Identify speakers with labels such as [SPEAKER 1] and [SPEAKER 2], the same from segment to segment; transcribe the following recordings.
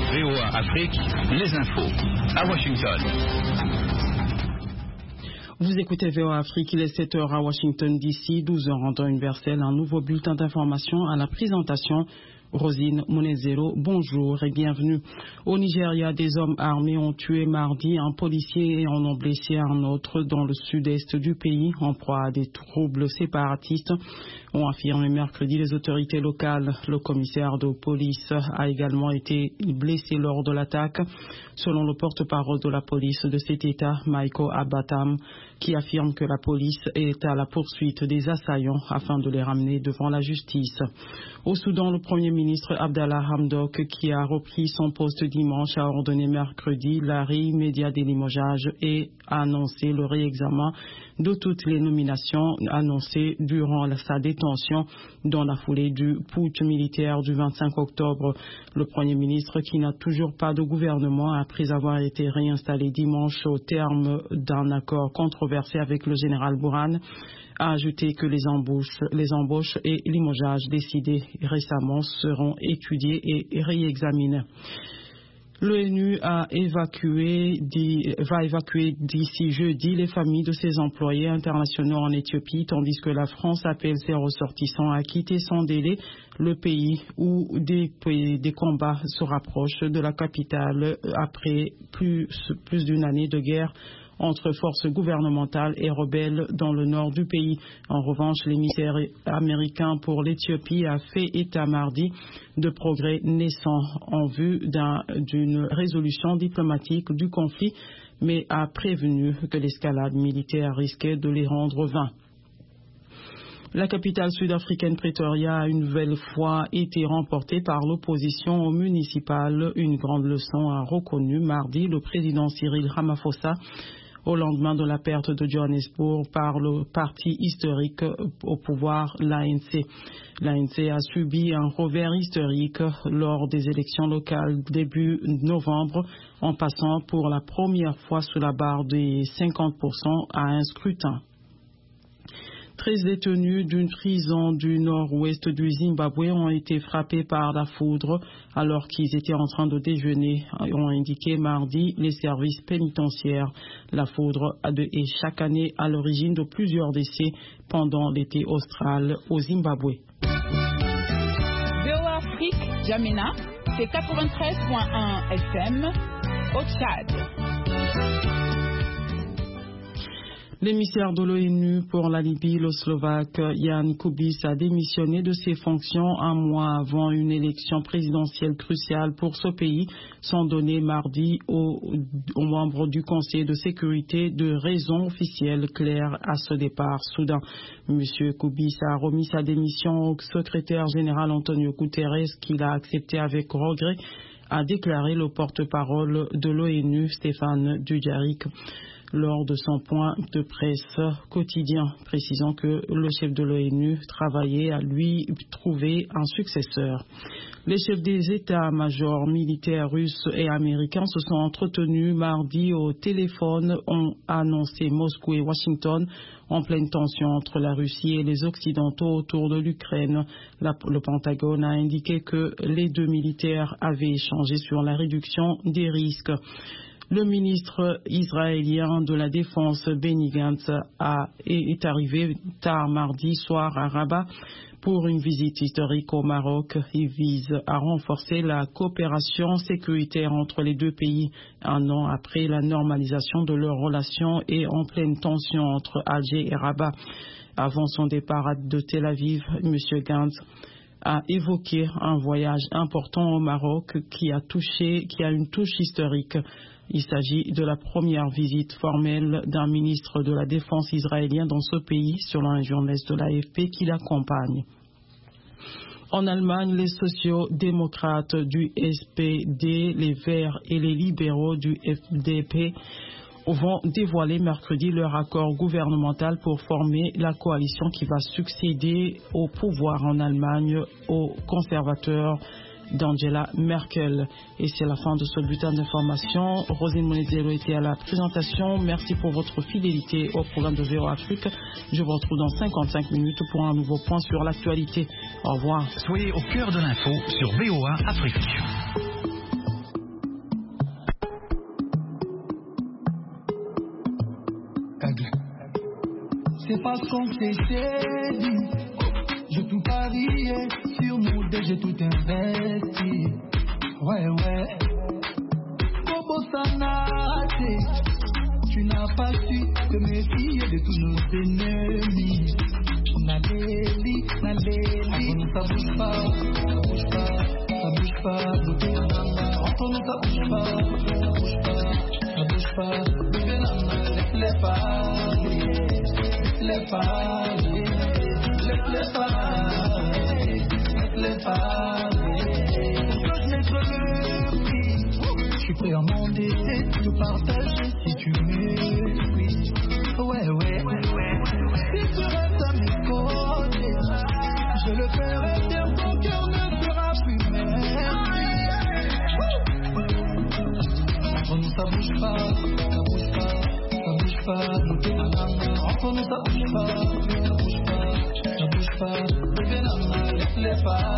[SPEAKER 1] VOA Afrique, les infos à Washington.
[SPEAKER 2] Vous écoutez VOA Afrique, il est 7h à Washington DC, 12h en temps universel, un nouveau bulletin d'information à la présentation. Rosine Munezero, bonjour et bienvenue. Au Nigeria, des hommes armés ont tué mardi un policier et en ont blessé un autre dans le sud-est du pays en proie à des troubles séparatistes, ont affirmé mercredi les autorités locales. Le commissaire de police a également été blessé lors de l'attaque, selon le porte-parole de la police de cet État, Michael Abatam, qui affirme que la police est à la poursuite des assaillants afin de les ramener devant la justice. Au Soudan, le Premier ministre Abdallah Hamdok, qui a repris son poste dimanche, a ordonné mercredi l'arrêt immédiat des limogeages et a annoncé le réexamen de toutes les nominations annoncées durant sa détention dans la foulée du putsch militaire du 25 octobre. Le Premier ministre, qui n'a toujours pas de gouvernement après avoir été réinstallé dimanche au terme d'un accord controversé avec le général Bourhan, a ajouté que les embauches et limogeages décidés récemment seront étudiés et réexaminés. L'ONU va évacuer d'ici jeudi les familles de ses employés internationaux en Éthiopie, tandis que la France appelle ses ressortissants à quitter sans délai le pays où des combats se rapprochent de la capitale après plus d'une année de guerre entre forces gouvernementales et rebelles dans le nord du pays. En revanche, l'émissaire américain pour l'Éthiopie a fait état mardi de progrès naissants en vue d'une résolution diplomatique du conflit, mais a prévenu que l'escalade militaire risquait de les rendre vains. La capitale sud-africaine Pretoria a une nouvelle fois été remportée par l'opposition au municipal. Une grande leçon a reconnu mardi le président Cyril Ramaphosa au lendemain de la perte de Johannesburg par le parti historique au pouvoir, l'ANC. L'ANC a subi un revers historique lors des élections locales début novembre, en passant pour la première fois sous la barre des 50% à un scrutin. 13 détenus d'une prison du nord-ouest du Zimbabwe ont été frappés par la foudre alors qu'ils étaient en train de déjeuner, ont indiqué mardi les services pénitentiaires. La foudre est chaque année à l'origine de plusieurs décès pendant l'été austral au Zimbabwe.
[SPEAKER 3] VOA Afrique, Jamina, c'est 93.1 FM au Tchad.
[SPEAKER 2] L'émissaire de l'ONU pour la Libye, le Slovaque Jan Kubis, a démissionné de ses fonctions un mois avant une élection présidentielle cruciale pour ce pays, sans donner mardi aux membres du Conseil de sécurité de raisons officielles claires à ce départ soudain. Monsieur Kubis a remis sa démission au secrétaire général Antonio Guterres, qu'il a accepté avec regret, a déclaré le porte-parole de l'ONU, Stéphane Dujarric, lors de son point de presse quotidien, précisant que le chef de l'ONU travaillait à lui trouver un successeur. Les chefs des états-majors militaires russes et américains se sont entretenus mardi au téléphone, ont annoncé Moscou et Washington en pleine tension entre la Russie et les Occidentaux autour de l'Ukraine. Le Pentagone a indiqué que les deux militaires avaient échangé sur la réduction des risques. Le ministre israélien de la Défense, Benny Gantz, est arrivé tard mardi soir à Rabat pour une visite historique au Maroc. Il vise à renforcer la coopération sécuritaire entre les deux pays un an après la normalisation de leurs relations et en pleine tension entre Alger et Rabat. Avant son départ de Tel Aviv, M. Gantz a évoqué un voyage important au Maroc qui a une touche historique. Il s'agit de la première visite formelle d'un ministre de la Défense israélien dans ce pays, selon un journaliste de l'AFP qui l'accompagne. En Allemagne, les sociaux-démocrates du SPD, les Verts et les libéraux du FDP vont dévoiler mercredi leur accord gouvernemental pour former la coalition qui va succéder au pouvoir en Allemagne aux conservateurs d'Angela Merkel. Et c'est la fin de ce bulletin d'information. Rosine Munezero était à la présentation. Merci pour votre fidélité au programme de VOA Afrique. Je vous retrouve dans 55 minutes pour un nouveau point sur l'actualité. Au revoir.
[SPEAKER 1] Soyez au cœur de l'info sur VOA Afrique.
[SPEAKER 4] qu'on s'est dit. J'ai tout parié sur nous deux, j'ai tout investi. Ouais. Bobo Sanate, tu n'as pas su te méfier de tous nos ennemis. Naléli, ça bouge pas, bébé nana. Entre nous ça bouge pas, bébé nana. Laisse-les parler. Je suis prêt à m'endetter, tout partager si tu m'écris. Ouais. Si tu restes à mes côtés, je le ferai bien, ton cœur ne sera plus merci. Entre nous ça bouge pas, bébé nana. Entre nous ça bouge pas, bébé nana. Laisse-les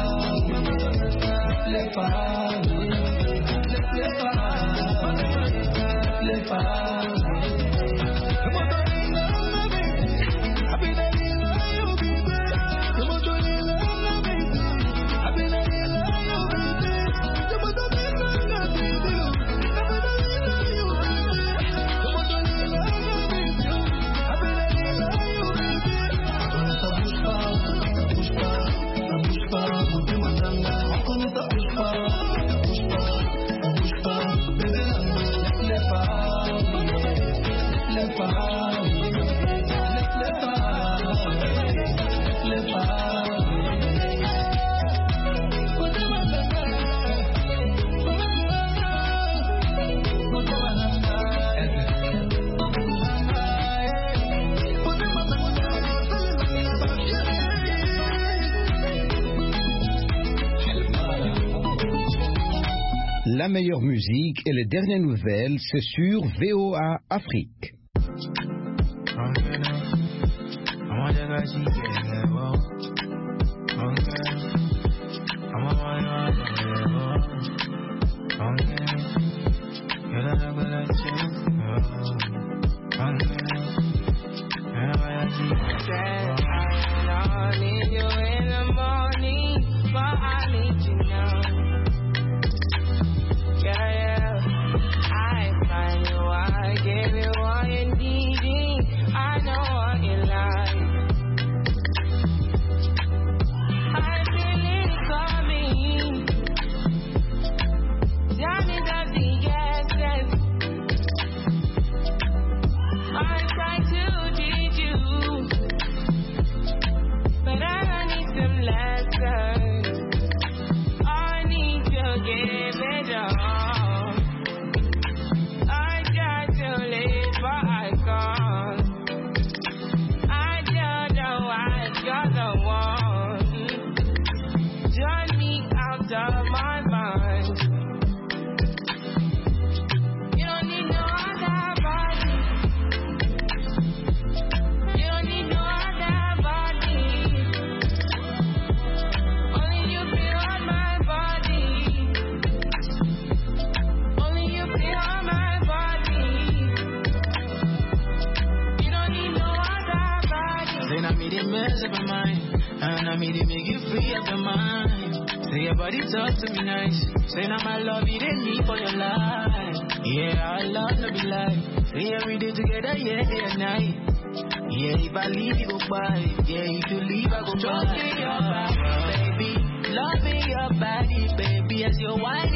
[SPEAKER 4] parler.
[SPEAKER 5] La meilleure musique et les dernières nouvelles, c'est sur VOA Afrique.
[SPEAKER 6] Talk to me nice. Say now my love, you didn't need for your life. Yeah, our love no be lie. Say every day together, yeah, day and night. Yeah, if I leave, you go by. Yeah, if you leave, I go by. Trust in your body, baby. Loving your body, baby. As your wife,